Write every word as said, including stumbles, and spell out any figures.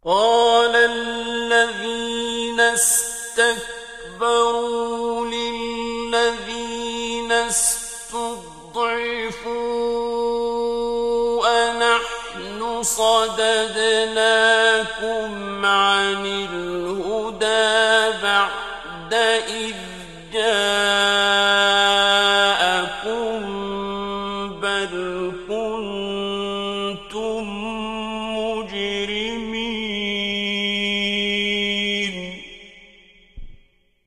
قال الذين استكبروا للذين استضعفوا أنحن صددناكم عن الهدى بعد إذ جاءكم بل كنتم